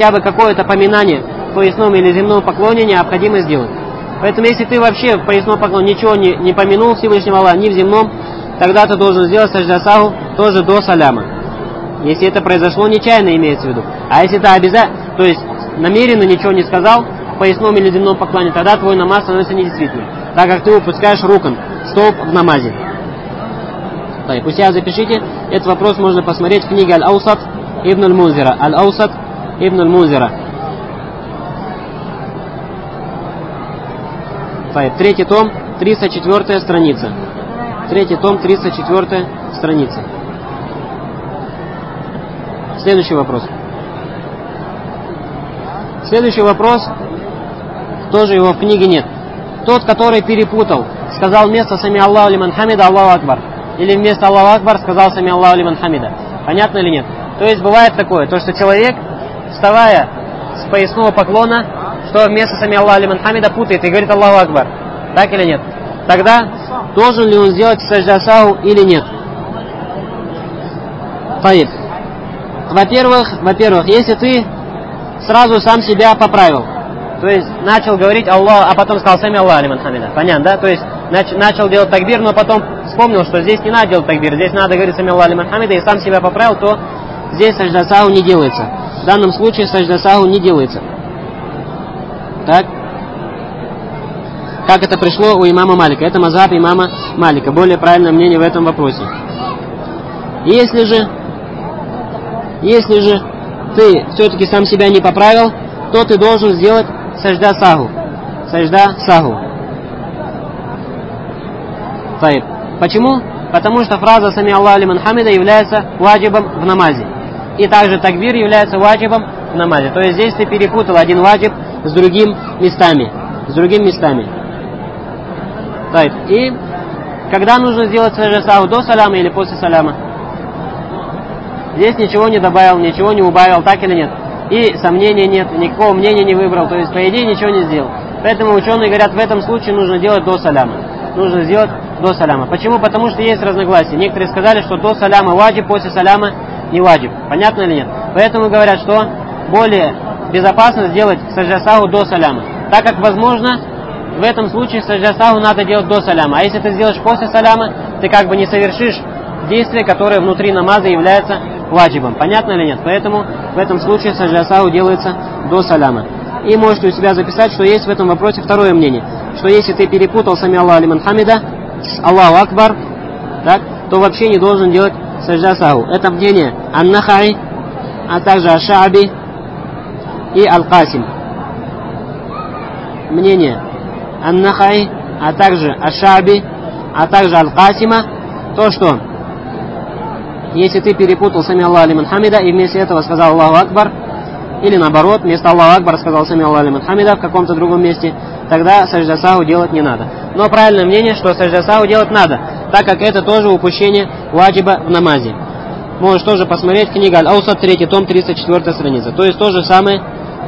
в поясном или земном поклоне необходимо сделать. Поэтому если ты вообще в поясном поклоне ничего не помянул Всевышнего Аллаха, ни в земном, тогда ты должен сделать сажда саху тоже до саляма. Если это произошло нечаянно, имеется в виду. А если ты обязательно, то есть намеренно ничего не сказал в поясном или земном поклоне, тогда твой намаз становится недействительным, так как ты упускаешь рукан, столб в намазе. У себя запишите, этот вопрос можно посмотреть в книге Аль-Аусат Ибн Аль-Мунзира. Третий том, 304 страница. Следующий вопрос, тоже его в книге нет. Тот, который перепутал, сказал вместо сами Аллаху лиман хамида Аллаху Акбар, или вместо Аллаху Акбар сказал сами Аллаху лиман хамида. Понятно или нет? То есть бывает такое, то что человек, вставая с поясного поклона, что вместо сами Аллаху лиман хамида путает и говорит Аллаху Акбар. Так или нет? Тогда должен ли он сделать сажда саху или нет? Во-первых, если ты сразу сам себя поправил, то есть начал говорить Аллах, а потом сказал сами Аллах лиман хамида. Понятно, да? То есть начал делать такбир, но потом вспомнил, что здесь не надо делать такбир, здесь надо говорить сами Аллах лиман хамида, и сам себя поправил, то здесь сажда саху не делается. В данном случае сажда саху не делается. Так? Как это пришло у имама Малика. Это мазхаб имама Малика. Более правильное мнение в этом вопросе. Если же ты все-таки сам себя не поправил, то ты должен сделать сажда саху. Почему? Потому что фраза «Сами Аллаху лиман хамида» является ваджибом в намазе. И также такбир является ваджибом в намазе. То есть здесь ты перепутал один ваджиб с другими местами. И когда нужно сделать сажда саху, до саляма или после саляма? Здесь ничего не добавил, ничего не убавил, так или нет? и сомнений нет, никакого мнения не выбрал, то есть по идее ничего не сделал. Поэтому ученые говорят, в этом случае нужно делать до саляма. Нужно сделать до саляма. Почему? Потому что есть разногласия. Некоторые сказали, что до саляма ваджиб, после саляма не ваджиб. Понятно или нет? Поэтому говорят, что более безопасно сделать саджда саху до саляма. Так как, возможно, в этом случае саджда саху надо делать до саляма. А если ты сделаешь после саляма, ты как бы не совершишь действие, которое внутри намаза является ваджибом. Понятно или нет? Поэтому в этом случае саджда саху делается до саляма. И можете у себя записать, что есть в этом вопросе второе мнение. Что если ты перепутал сами Аллаху лиман хамида с Аллаху Акбар, так, то вообще не должен делать саджда саху. Это мнение Ан-Нахаи, а также Аш-Шааби и Аль-Касим. Мнение Ан-Нахаи, а также Аш-Шааби, а также Аль-Касима, то что если ты перепутал сами Аллаху лиман хамида и вместо этого сказал Аллаху Акбар, или наоборот, вместо Аллаху Акбар сказал сами Аллаху лиман хамида в каком-то другом месте, тогда саджда саху делать не надо. Но правильное мнение, что саджда саху делать надо, так как это тоже упущение ваджиба в намазе. Можешь тоже посмотреть книга Аль-Аусат, 3 том, 304 страница. То есть тот же самый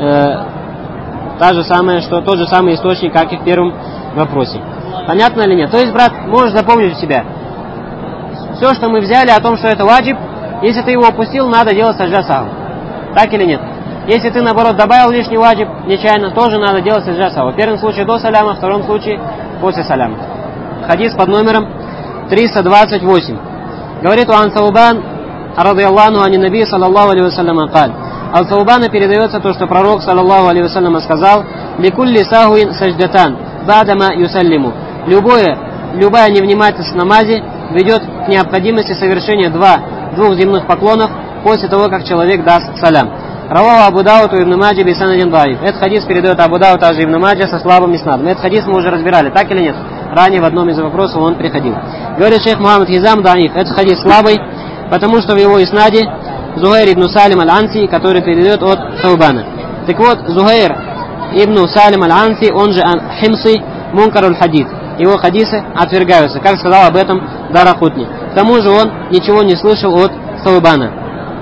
источник, как и в первом вопросе. Понятно или нет? То есть, брат, можешь запомнить у себя. Все, что мы взяли о том, что это ваджиб, если ты его опустил, надо делать саджда саху. Так или нет? Если ты, наоборот, добавил лишний ваджиб нечаянно, тоже надо делать саджда саху. В первом случае до саляма, в втором случае после саляма. Хадис под номером 328. Говорит Ан Саубан, радийаллаху ани наби, саллаллаху алейхи вассалям, каль. От Саубана передается то, что пророк, саллаллаху алейхи вассалям, сказал: «Ликулли сахуин садждатан, бадама юсаллиму». Любая невнимательность в намазе ведет к необходимости совершения двух земных поклонов после того, как человек даст салям. Раваху Абу Дауд и Ибн Маджа би санадин даиф. Этот хадис передает Абу Дауд, также Ибн Маджа со слабым иснадом. Этот хадис мы уже разбирали, так или нет? Ранее в одном из вопросов он приходил. Говорит шейх Мухаммад Хизам даиф. Этот хадис слабый, потому что в его иснаде Зухайр ибн Салим аль-Анси, который передает от Саубана. Так вот, Зухайр ибн Салим аль-Анси, он же Химси, мункаруль хадис. Его хадисы отвергаются, как сказал об этом Даракутни. К тому же он ничего не слышал от Саубана.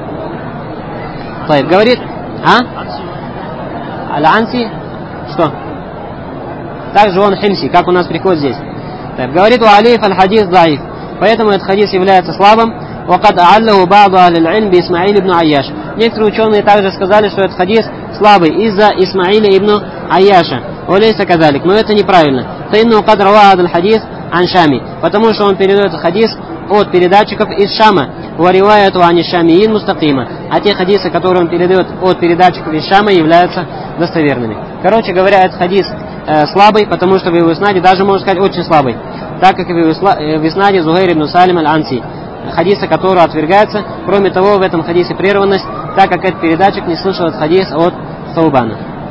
Говорит, Аль-Анси, что? Также он Химси, как у нас приходит здесь. Говорит, у Алиф аль-Хадис даиф. Поэтому этот хадис является слабым. وقد أعله بعض أهل العلم بإسماعيل ибн Айяш. Некоторые ученые также сказали, что этот хадис слабый из-за Исмаиля ибн Айяша. Олейса казалик, но это неправильно. فإنه قد روى هذا الحديث عن شامي, потому что он передает этот хадис от передатчиков из Шама. وَرِوَايَةُ عَنِ الشَّامِيِّينَ مُسْتَقِيمًا. А те хадисы, которые он передает от передатчиков из Шама, являются достоверными. Короче говоря, этот хадис слабый, потому что в его иснаде, даже можно сказать, очень слабый. Так как в иснаде Зухайр ибн Салим аль-Анси, хадисы, которые отвергаются. Кроме того, в этом хадисе прерванность, так как этот передатчик не слышал этот хадис от Саубана.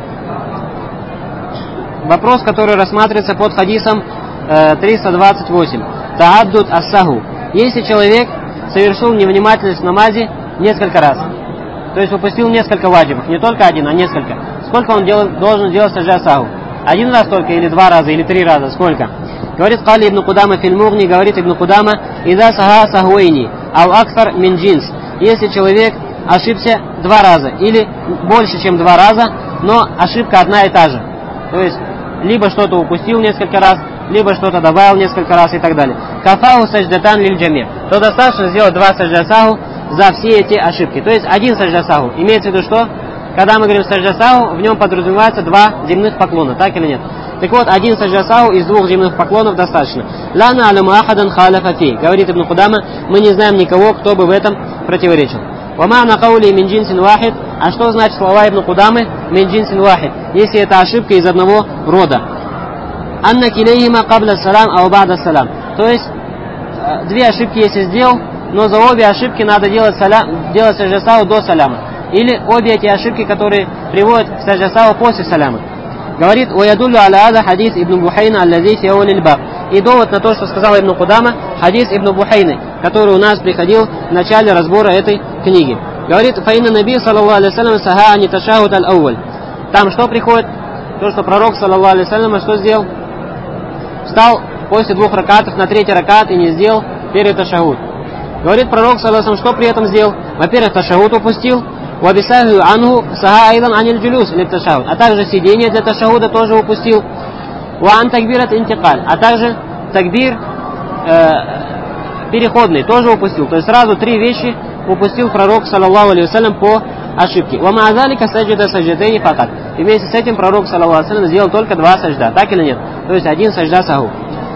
Вопрос, который рассматривается под хадисом 328. Тааддуд ас-саху. Если человек совершил невнимательность в намазе несколько раз, то есть упустил несколько ваджибов, не только один, а несколько, сколько он должен делать саджда саху? Один раз только, или два раза, или три раза, сколько? Говорит Кали ибн Кудама фильмугни, говорит ибн Кудама, «Иза саха сахуэйни, ау акфар мин джинс». Если человек ошибся два раза, или больше, чем два раза, но ошибка одна и та же. То есть, либо что-то упустил несколько раз, либо что-то добавил несколько раз и так далее. «Кафаху садждатан лиль джамир». То достаточно сделать два саджда саху за все эти ошибки. То есть, один саджда саху. Имеется в виду что? Когда мы говорим саджда саху, в нем подразумевается два земных поклона, так или нет? Так вот, один саджда саху из двух земных поклонов достаточно. «Ла на'ламу ахадан халяфа фи», говорит Ибн Кудама, мы не знаем никого, кто бы в этом противоречил. «Ва ма'на каули мин джинсин вахид», а что значит слова Ибн Кудамы мин джинсин вахид, если это ошибка из одного рода? «Анна килейхима кабля салам ау ба'да салам». То есть, две ошибки если сделал, но за обе ошибки надо делать саджда саху до саляма. Или обе эти ошибки, которые приводят к саджда саху после саляма. Говорит, «Уядуллю аля ада хадис Ибн Бухайна аллази фи аулил баб». И довод на то, что сказал Ибн Кудама, хадис Ибн Бухайны, который у нас приходил в начале разбора этой книги. Говорит, «Фаинна наби, саллаллаху алейхи салям, саха ани ташахуд аль-ауваль». Там что приходит? То, что пророк, саллаллаху алейхи салям, что сделал? Встал после двух ракатов на третий ракат и не сделал перед ташахуд. Говорит пророк, саллаллаху алейхи салям, что при этом сделал? Во-первых, ташахуд упустил, Вабисаху анху саха айдан аниль джулюс или ташахуд. А также сидение для ташахуда тоже упустил. Ван такбират интикаль. А также такбир переходный тоже упустил. То есть сразу три вещи упустил пророк, саллаллаху алейхи вассалям, по ошибке. Ва ма'азалика саджада садждатайни факат. И вместе с этим пророк, саллаллаху алейхи вассалям, сделал только два сажда. Так или нет? То есть один сажда саху.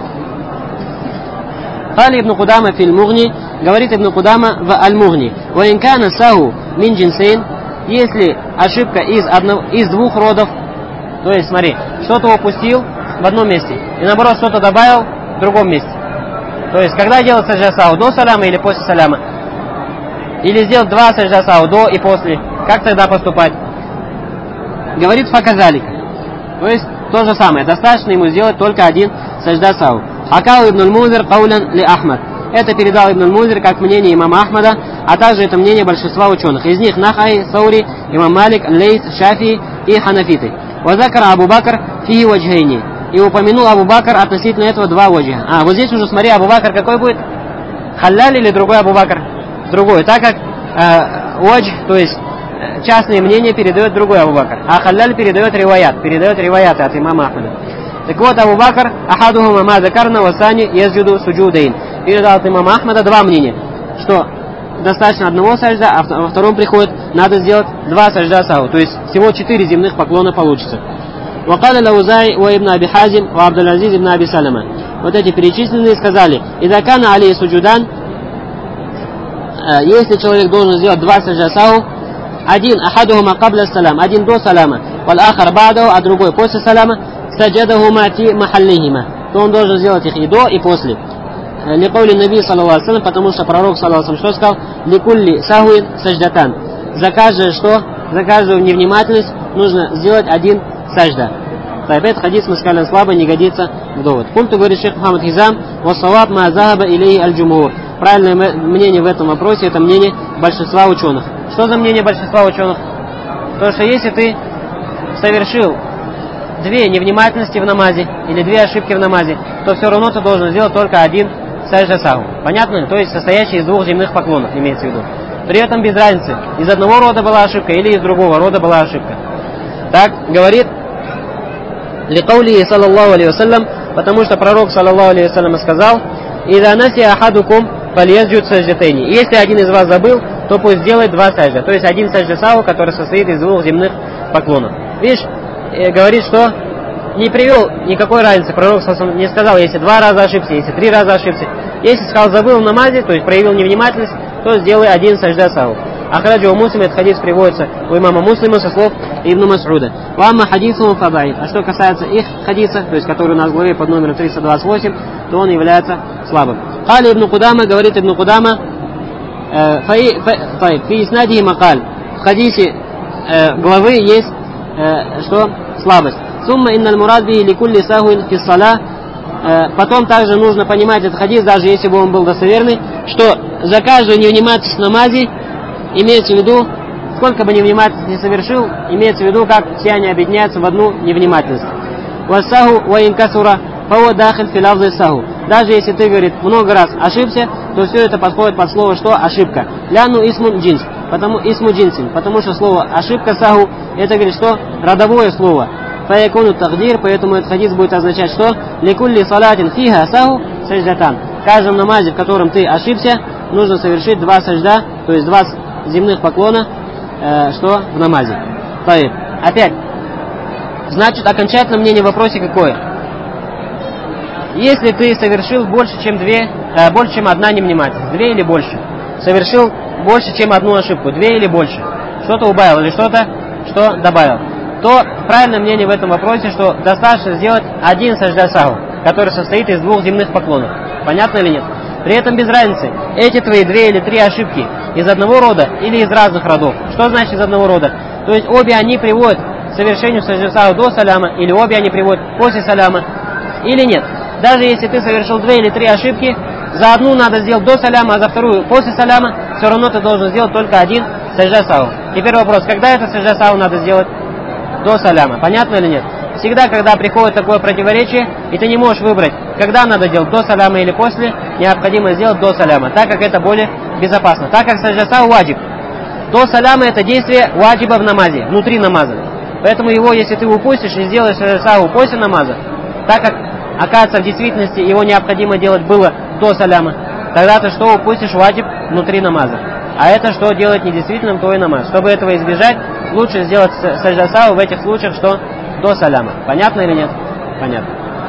Кали ибн Кудама фил Мугни, говорит ибн Кудама в Аль-Мугни. Ва инкана саху мин джинсейн, если ошибка из двух родов, то есть смотри, что-то упустил в одном месте и наоборот что-то добавил в другом месте. То есть когда делать сажда саху, до саляма или после саляма? Или сделать два сажда саху, до и после? Как тогда поступать? Говорит факазалик. То есть то же самое, достаточно ему сделать только один сажда саху. Акау ибн аль-Мунзир каулян ли Ахмад. Это передал ибн аль-Мунзир как мнение имама Ахмада, а также это мнение большинства ученых. Из них Нахай, Саури, имам Малик, Лейс, Шафи и Ханафиты. Вазакар Абу Бакр фи ваджхайни. И упомянул Абу Бакр относительно этого два ваджха. Вот здесь уже смотри, Абу Бакр какой будет? Халяль или другой Абу Бакр? Другой, так как ваджх, то есть частное мнение, передает другой Абу Бакр, а халяль передает риваяты от имама Ахмада. Так вот, Абу Бакр, ахадухума ма закарна васани язджуду суджудейн. Передал от имама Ахмада два мнения, что достаточно одного сажда, а во втором приходит, надо сделать два сажда саху. То есть всего 4 земных поклона получится. Вакаля Лаузай ва ибн Аби Хазим ва Абдул-Азиз ибн Аби Салама. Вот эти перечисленные сказали: «Идакана алей суджудан», если человек должен сделать два сажда саху, один ахадухума кабля салам, один до салама, вал ахар ба'даху, а другой после салама, саджадахума фи махаллихима, то он должен сделать их и до, и после. Ликаули Наби саллаллаху алейхи вассалям, потому что пророк саллаллаху алейхи вассалям что сказал? Ликулли сахуин саждатан. За каждую невнимательность нужно сделать один сажда. Опять хадис мы сказали слабо, не годится в довод. Культу говорит шейх Мухаммад Хизам, вассаваб ма захаба илей аль-джумур. Правильное мнение в этом вопросе — это мнение большинства ученых. Что за мнение большинства ученых? Потому что если ты совершил две невнимательности в намазе или две ошибки в намазе, то все равно ты должен сделать только один сажда саху. Понятно? То есть состоящий из двух земных поклонов, имеется в виду. При этом без разницы, из одного рода была ошибка или из другого рода была ошибка. Так говорит ликаули саллаллаху алейхи вассалям, потому что пророк саллаллаху алейхи вассалям сказал: «Ида наси ахадукум фальязджуд саждатайни». Если один из вас забыл, то пусть сделает два сажда. То есть один сажда саху, который состоит из двух земных поклонов. Видишь, говорит, что не привел никакой разницы. Пророк не сказал, если два раза ошибся, если три раза ошибся. Если сказал, забыл в намазе, то есть проявил невнимательность, то сделай один сажда саху. Ахраджу у Муслима, этот хадис приводится у имама Муслима со слов Ибн Мас'уда. Вамма хадису фадаиф. А что касается их хадиса, то есть который у нас в главе под номером 328, то он является слабым. Кали Ибн Кудама, говорит Ибн Кудама, фи иснадихи макаль. В хадисе главы есть что? Слабость. Сумма инналь мурад бихи ликулли сахуин фи салах. Потом также нужно понимать этот хадис, даже если бы он был достоверный, что за каждую невнимательность в намазе имеется в виду, сколько бы невнимательности не совершил, имеется в виду, как все они объединяются в одну невнимательность. Вассаху ва инкасура фао дахиль филавзы саху. Даже если ты, говорит, много раз ошибся, то все это подходит под слово что? Ошибка. Ляну исмун джинс. Исму джинсин. Потому что слово ошибка саху, это, говорит, что? Родовое слово. Фаякуну тагдир, поэтому этот хадис будет означать, что ликулли салатин фиха саху саждатан. В каждом намазе, в котором ты ошибся, нужно совершить два сажда, то есть два земных поклона, что в намазе. Опять, значит, окончательное мнение в вопросе какое? Если ты совершил больше, чем одна невнимательность, две или больше, совершил больше, чем одну ошибку, две или больше, что-то убавил или что-то, что добавил, то правильное мнение в этом вопросе, что достаточно сделать один сажда саху, который состоит из двух земных поклонов. Понятно или нет? При этом без разницы, эти твои две или три ошибки из одного рода или из разных родов. Что значит из одного рода? То есть обе они приводят к совершению сажда саху до саляма, или обе они приводят после саляма, или нет. Даже если ты совершил две или три ошибки, за одну надо сделать до саляма, а за вторую после саляма, все равно ты должен сделать только один сажда саху. Теперь вопрос, когда это сажда саху надо сделать? До саляма. Понятно или нет? Всегда, когда приходит такое противоречие, и ты не можешь выбрать, когда надо делать, до саляма или после, необходимо сделать до саляма, так как это более безопасно. Так как сажда саху ваджиб. До саляма это действие ваджиба в намазе, внутри намаза. Поэтому его, если ты упустишь и сделаешь саджда после намаза, так как, оказывается, в действительности его необходимо делать было до саляма, тогда ты что упустишь ваджиб внутри намаза. А это что делать недействительным твой намаз. Чтобы этого избежать, лучше сделать саджда в этих случаях, что до саляма. Понятно или нет? Понятно.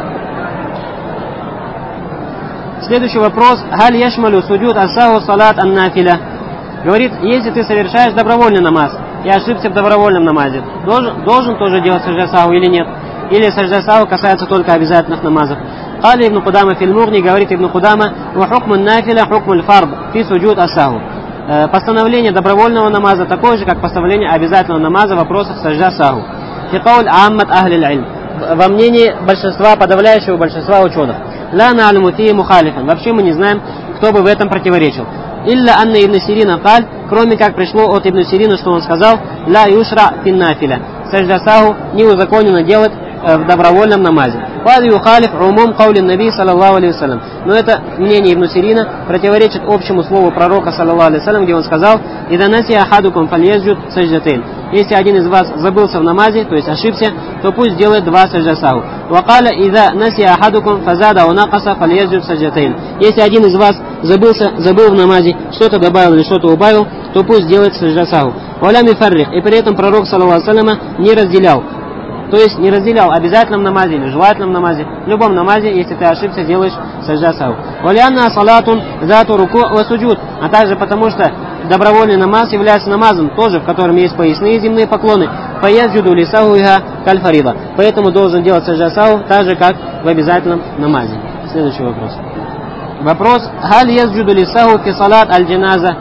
Следующий вопрос. Халь яшмалю суджуд ас-саху салат ан-нафиля. Говорит, если ты совершаешь добровольный намаз и ошибся в добровольном намазе, должен тоже делать саджда или нет? Или саджда касается только обязательных намазов? Кали ибн Кудама фил Мугни, говорит ибн Кудама, ва хукму нафиля хукму фард фи суджуд ас-саху. Постановление добровольного намаза такое же, как постановление обязательного намаза в вопросах саджда саху. Фи кауль аммат ахли аль-илм. Во мнении большинства, подавляющего большинства ученых. Ла на'ламу фи мухалифан. Вообще мы не знаем, кто бы в этом противоречил. Илля анна ибн Сирина каль, кроме как пришло от ибн Сирина, что он сказал, ла юшра фин нафиля. Саджда саху не узаконено делать в добровольном намазе. Вади юхалиф умум каулин наби саллаллаху алейхи вассалям. Но это мнение ибн Сирина противоречит общему слову пророка саллаллаху алейхи вассалям, где он сказал: «Ида наси ахадукум фальязджуд садждатейн». Если один из вас забылся в намазе, то есть ошибся, то пусть делает два саджда саху. Вакаля ида наси ахадукум фазада унакаса фальязджуд садждатейн. Если один из вас забыл в намазе, что-то добавил или что-то убавил, то пусть делает саджда саху. Валя мифаррих. И при этом пророк саллаллаху алейхи вассалям не разделял. То есть не разделял в обязательном намазе или желательном намазе. В любом намазе, если ты ошибся, делаешь саджда саху. Валянна салатун зату руку ва суджуд. А также потому, что добровольный намаз является намазом, тоже в котором есть поясные земные поклоны. Фаяджуду лисаху иха кальфарида. Поэтому должен делать саджда саху так же, как в обязательном намазе. Следующий вопрос. Вопрос. Халь яджуду лисаху фи салат аль-джаназа.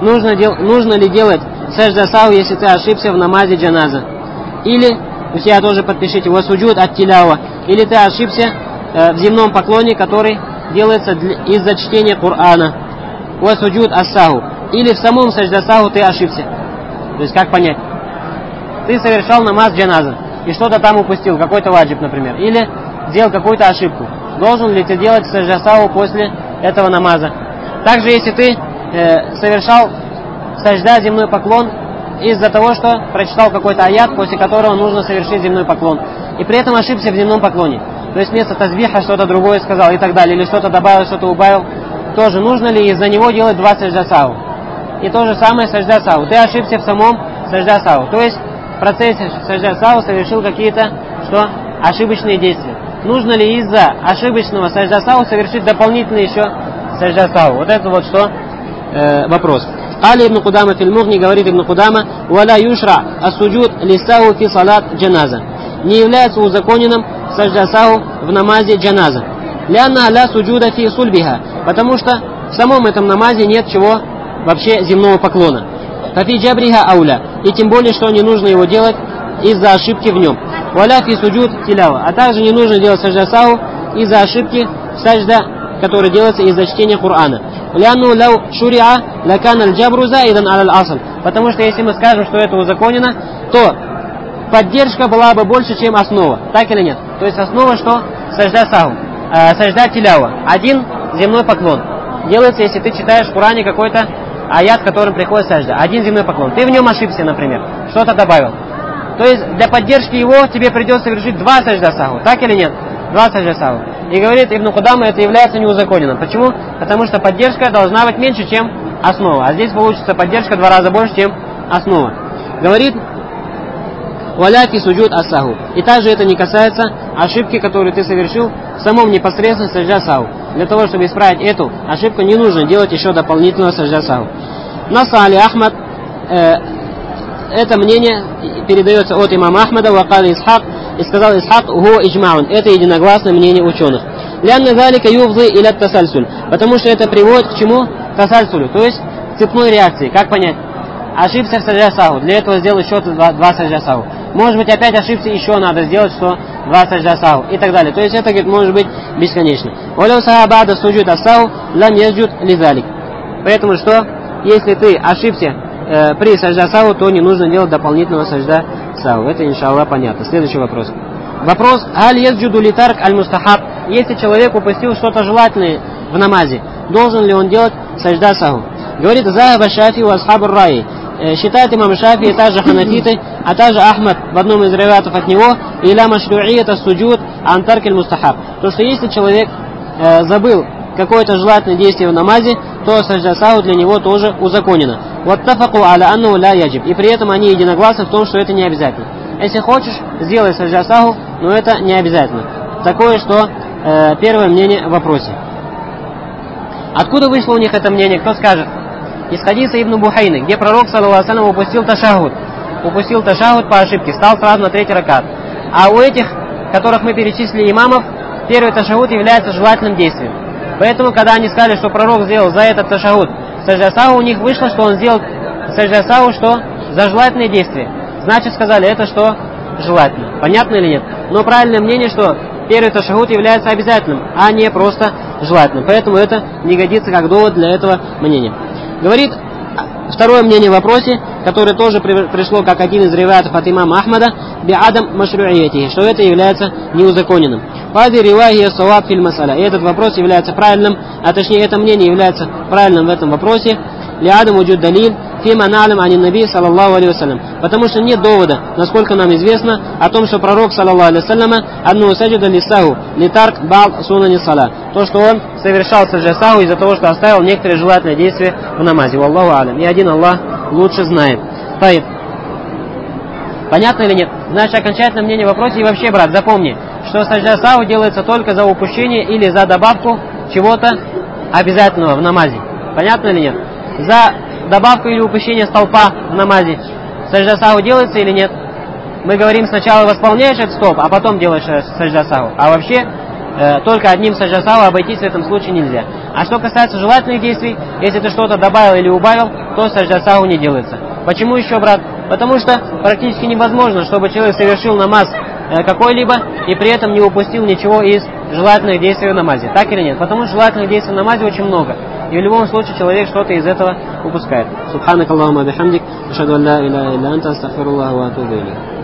Нужно ли делать саджда саху, если ты ошибся в намазе джаназа? Или у себя тоже подпишите васуджуд ат-тилява. Или ты ошибся в земном поклоне, который делается из-за чтения Корана. Васуджуд ас-саху. Или в самом саджда саху ты ошибся. То есть как понять? Ты совершал намаз джаназа и что-то там упустил, какой-то ваджиб, например. Или сделал какую-то ошибку. Должен ли ты делать саджда саху после этого намаза? Также если ты совершал саджда земной поклон из-за того, что прочитал какой-то аят, после которого нужно совершить земной поклон. И при этом ошибся в земном поклоне. То есть вместо тазбиха что-то другое сказал и так далее. Или что-то добавил, что-то убавил. Тоже нужно ли из-за него делать два саджда саху? И то же самое саджда саху. Ты ошибся в самом саджда саху. То есть в процессе саджда саху совершил какие-то ошибочные действия. Нужно ли из-за ошибочного саджда саху совершить дополнительный еще саджда саху? Вот это вот вопрос. Али ибн Кудама фил Мугни, говорит ибн Кудама, валя юшра ас-суджуд лисаху фи салат джаназа. Не является узаконенным саджда саху в намазе джаназа. Лянна ля суджуда фи сульбиха. Потому что в самом этом намазе нет чего вообще земного поклона. Фафи джабриха ауля. И тем более, что не нужно его делать из-за ошибки в нем. Валя фи суджуд тилява. А также не нужно делать саджда саху из-за ошибки саджда, который делается из-за чтения Корана. Ляну лау шуриа лакан аль-джабру заидан аль-асл. Потому что если мы скажем, что это узаконено, то поддержка была бы больше, чем основа. Так или нет? То есть основа что? Саджда саху. Саджда тилява. Один земной поклон. Делается, если ты читаешь в Коране какой-то аят, которым приходит саджда. Один земной поклон. Ты в нем ошибся, например. Что-то добавил. То есть для поддержки его тебе придется совершить два саджда саху. Так или нет? Два саджда саху. И говорит ибн Кудама, это является неузаконенным. Почему? Потому что поддержка должна быть меньше, чем основа. А здесь получится поддержка в 2 раза больше, чем основа. Говорит, валяки суджуд ас-саху. И также это не касается ошибки, которую ты совершил в самом непосредственно саджда саху. Для того, чтобы исправить эту ошибку, не нужно делать еще дополнительного саджда саху. Насали Ахмад, это мнение передается от имама Ахмада, вакали Исхак, и сказал Исхак, го иджмаун. Это единогласное мнение ученых. Лянна залика юфзы иля тасальсуль. Потому что это приводит к чему? Тасальсулю. То есть цепной реакции. Как понять? Ошибся в саджда саху. Для этого сделал еще два саджда саху. Может быть, опять ошибся, еще надо сделать, что 2 саджда саху. И так далее. То есть это, говорит, может быть бесконечно. Валяу сахабада суджуд ас-саху лам яджуд лизалик. Поэтому что? Если ты ошибся при саджда саху, то не нужно делать дополнительного саджда саху. Это, иншаллах, понятно. Следующий вопрос. Вопрос. Аль яджуду литарк аль-мустахаб. Если человек упустил что-то желательное в намазе, должен ли он делать саджда саху? Говорит Захаба Шафи у асхабу рай. считает имам Шафи, и также ханафиты, а также Ахмад в одном из риваятов от него, иля машру'ията суджуд антаркель мустахаб. То, что если человек забыл какое-то желательное действие в намазе, то сажда саху для него тоже узаконено. Ваттафаку аля анну ля яджиб. И при этом они единогласны в том, что это не обязательно. Если хочешь, сделай сажда саху, но это не обязательно. Такое, что первое мнение в вопросе. Откуда вышло у них это мнение? Кто скажет? Из хадиса Ибн Бухайны, где пророк, саллаллаху алейхи ва саллям, упустил ташахуд по ошибке, стал сразу на третий ракат. А у этих, которых мы перечислили имамов, первый ташахуд является желательным действием. Поэтому, когда они сказали, что пророк сделал за этот ташахуд сажда саху, у них вышло, что он сделал сажда саху, что за желательное действие. Значит, сказали, это что? Желательно. Понятно или нет? Но правильное мнение, что первый ташахуд является обязательным, а не просто желательным. Поэтому это не годится как довод для этого мнения. Говорит второе мнение в вопросе, которое тоже пришло как один из риваятов от имама Ахмада, би'адам машру'иятихи, что это является неузаконенным. Фази ривахия саваб филь масаля. И этот вопрос является правильным, а точнее это мнение является правильным в этом вопросе. Ли'адам уджуд далиль фима на'алам ани наби саллаллаху алейхи вассалям. Потому что нет довода, насколько нам известно, о том, что пророк саллаллаху алейхи вассаляма анну саджада лисаху литарк ба'д сунани сала. То, что он совершал саджда саху из-за того, что оставил некоторые желательные действия в намазе. Валлаху алям. И один Аллах лучше знает. Таиб. Понятно или нет? Значит, окончательное мнение в вопросе. И вообще, брат, запомни, что саджда саху делается только за упущение или за добавку чего-то обязательного в намазе. Понятно или нет? За добавку или упущение столпа в намазе саджда саху делается или нет? Мы говорим, сначала восполняешь этот столб, а потом делаешь саджда саху. А вообще, только одним саджда саху обойтись в этом случае нельзя. А что касается желательных действий, если ты что-то добавил или убавил, то саджда саху не делается. Почему еще, брат? Потому что практически невозможно, чтобы человек совершил намаз какой-либо и при этом не упустил ничего из желательных действий в намазе. Так или нет? Потому что желательных действий в намазе очень много. И в любом случае человек что-то из этого упускает. Субханак Аллахумма бихамдик, ашхаду ан ла иляха илля анта, астагфируллаха ва атубу илейх.